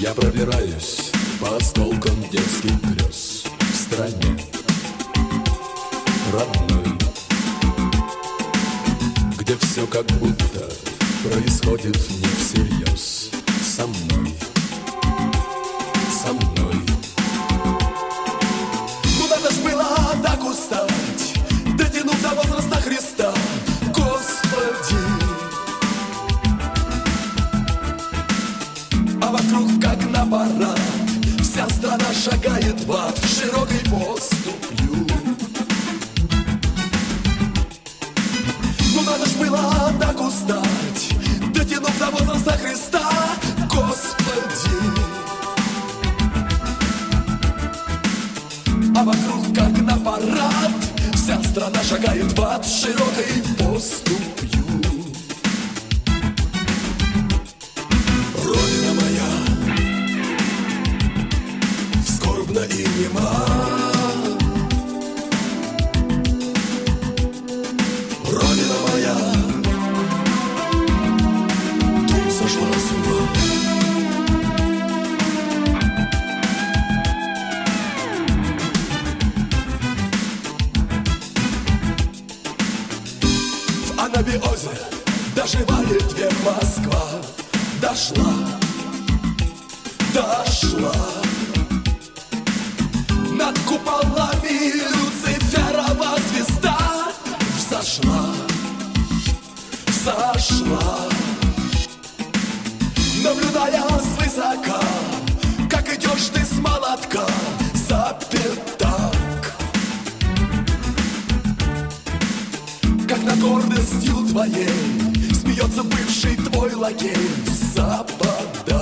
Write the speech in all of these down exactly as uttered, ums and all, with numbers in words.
Я пробираюсь по осколкам детских грез в стране родной, где все как будто происходит не всерьез. Со мной, со мной. Ну надо ж было так устать, дотянув до возраста Христа, Господи. А вокруг как на парад вся страна шагает в ад широкой поступью. Ну надо ж было так устать, дотянув до возраста Христа, Господи. А вокруг как на парад вся страна шагает в ад широкой поступью. Родина моя скорбна и нема, Родина моя, ты сошла с ума. В Анабиозе доживает век Москва. Дошла, дошла. Над куполами Люциферова звезда взошла, взошла. Наблюдая свысока, как идешь ты с молотка за пятак, как над гордостью твоей смеется бывший твой лакей Запада.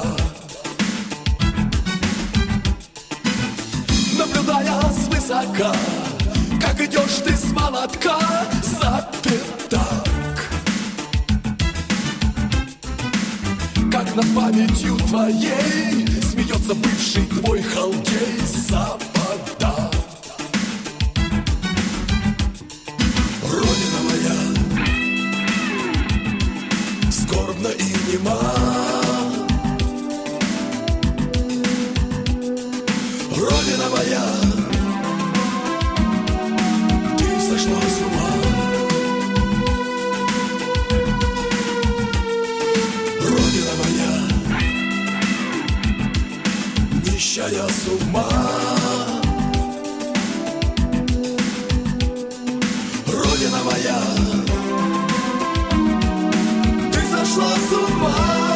Наблюдая свысока, как идешь ты с молотка за пятак, как над памятью твоей смеется бывший твой халдей Запада. Родина моя скорбна и нема, Родина моя, ты сошла с ума. Родина моя, нищая с ума. Родина моя, ты сошла с ума.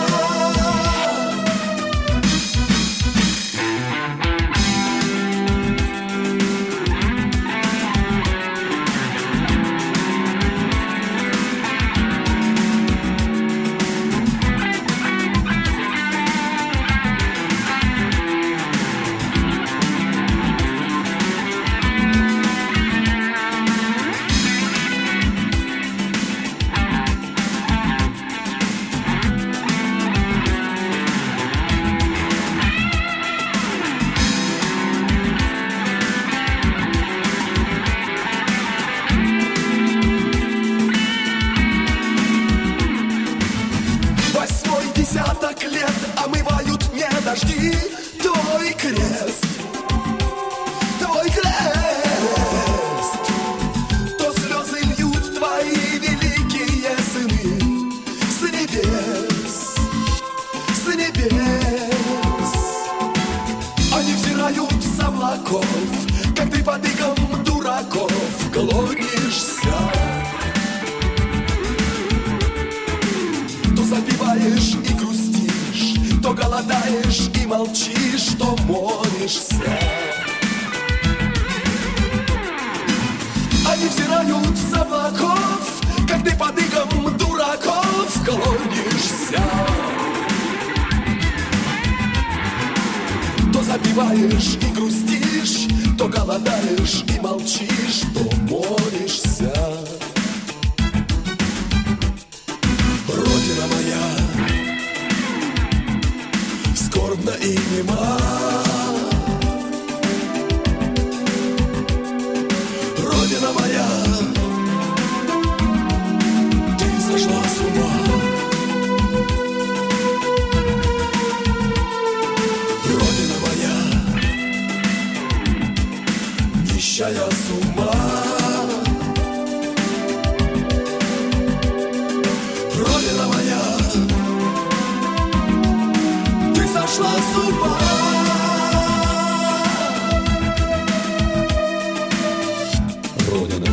Десяток лет омывают мне дожди твой крест, твой крест. То слезы льют твои великие сыны с небес, с небес. Они взирают с облаков, как ты под игом дураков клонишься. То запиваешь и грустишь, то голодаешь и молчишь, то молишься. Они взирают с облаков, как ты под игом дураков клонишься. То запиваешь и грустишь, то голодаешь и молчишь, то молишься. Родина моя скорбна и нема, Родина моя, ты сошла с ума. Родина.